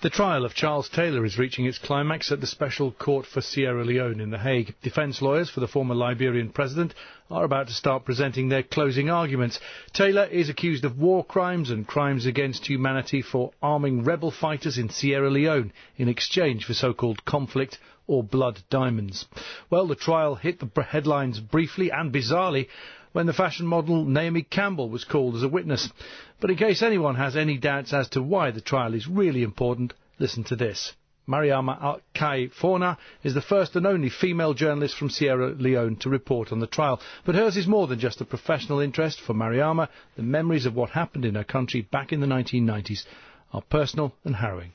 The trial of Charles Taylor is reaching its climax at the Special Court for Sierra Leone in The Hague. Defence lawyers for the former Liberian president are about to start presenting their closing arguments. Taylor is accused of war crimes and crimes against humanity for arming rebel fighters in Sierra Leone in exchange for so-called conflict or blood diamonds. Well, the trial hit the headlines briefly and bizarrely when the fashion model Naomi Campbell was called as a witness. But in case anyone has any doubts as to why the trial is really important, listen to this. Mariama Kai-Forna is the first and only female journalist from Sierra Leone to report on the trial. But hers is more than just a professional interest. For Mariama, the memories of what happened in her country back in the 1990s are personal and harrowing.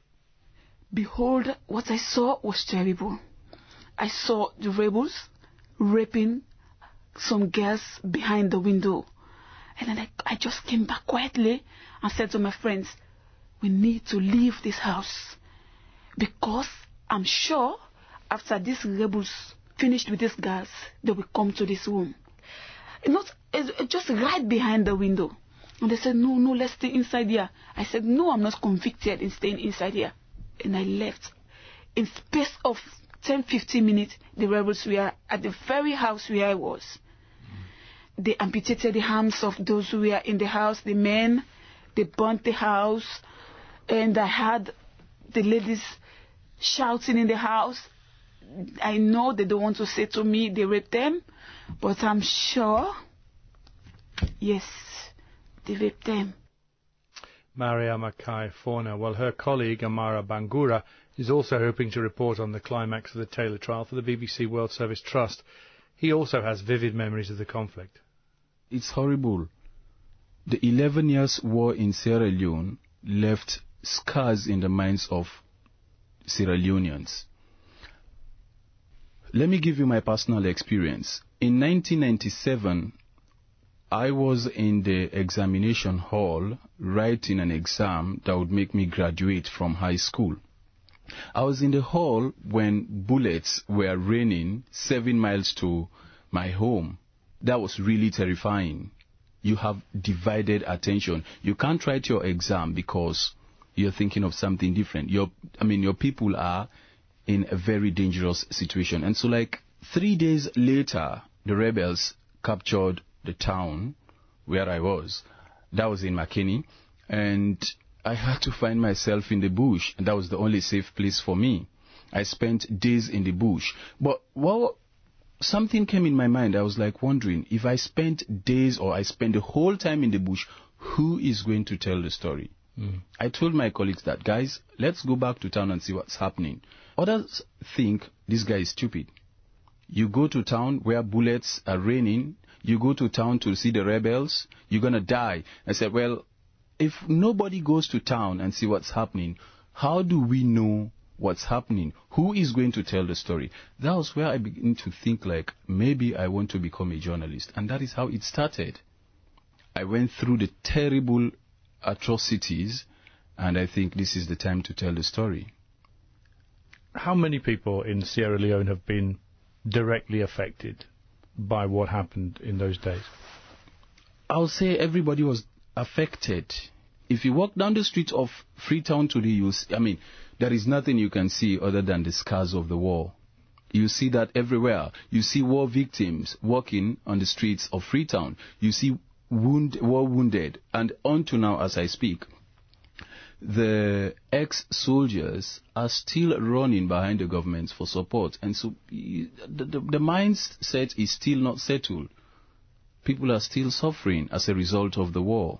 Behold, what I saw was terrible. I saw the rebels raping some girls behind the window. And then I just came back quietly and said to my friends, we need to leave this house, because I'm sure after these rebels finished with these girls, they will come to this room. Just right behind the window. And they said, no, let's stay inside here. I said, no, I'm not convicted in staying inside here. And I left. In space of 10-15 minutes, the rebels were at the very house where I was. They amputated the arms of those who were in the house, the men. They burnt the house. And I heard the ladies shouting in the house. I know they don't want to say to me they raped them, but I'm sure, yes, they raped them. Mariama Kai-Forna. Well, her colleague Amara Bangura is also hoping to report on the climax of the Taylor trial for the BBC World Service Trust. He also has vivid memories of the conflict. It's horrible. The 11 years war in Sierra Leone left scars in the minds of Sierra Leoneans. Let me give you my personal experience. In 1997, I was in the examination hall writing an exam that would make me graduate from high school. I was in the hall when bullets were raining 7 miles to my home. That was really terrifying. You have divided attention. You can't write your exam because you're thinking of something different. Your people are in a very dangerous situation. And so 3 days later, the rebels captured the town where I was. That was in Makeni. And I had to find myself in the bush. And that was the only safe place for me. I spent days in the bush. But something came in my mind. I was wondering, if I spent days or I spent the whole time in the bush, who is going to tell the story? I told my colleagues that, guys, let's go back to town and see what's happening. Others think this guy is stupid. You go to town where bullets are raining, you go to town to see the rebels, you're going to die. I said, well, if nobody goes to town and see what's happening, how do we know what's happening? Who is going to tell the story? That was where I began to think maybe I want to become a journalist. And that is how it started. I went through the terrible atrocities, and I think this is the time to tell the story. How many people in Sierra Leone have been directly affected by what happened in those days? I'll say everybody was affected. If you walk down the streets of Freetown today, there is nothing you can see other than the scars of the war. You see that everywhere. You see war victims walking on the streets of Freetown. You see war wounded. And until now, as I speak, the ex-soldiers are still running behind the government for support. And so the mindset is still not settled. People are still suffering as a result of the war.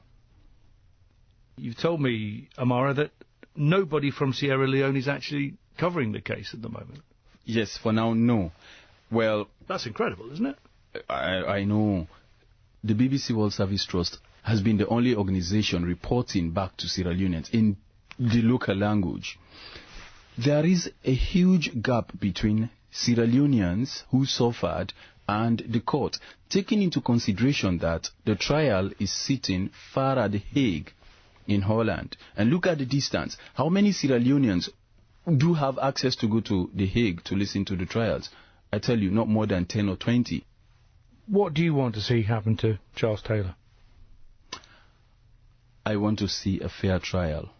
You've told me, Amara, that nobody from Sierra Leone is actually covering the case at the moment. Yes, for now, no. Well, that's incredible, isn't it? I know. The BBC World Service Trust has been the only organization reporting back to Sierra Leoneans in the local language. There is a huge gap between Sierra Leoneans who suffered and the court, taking into consideration that the trial is sitting far at The Hague in Holland. And look at the distance. How many Sierra Leoneans do have access to go to The Hague to listen to the trials? I tell you, not more than 10 or 20. What do you want to see happen to Charles Taylor? I want to see a fair trial.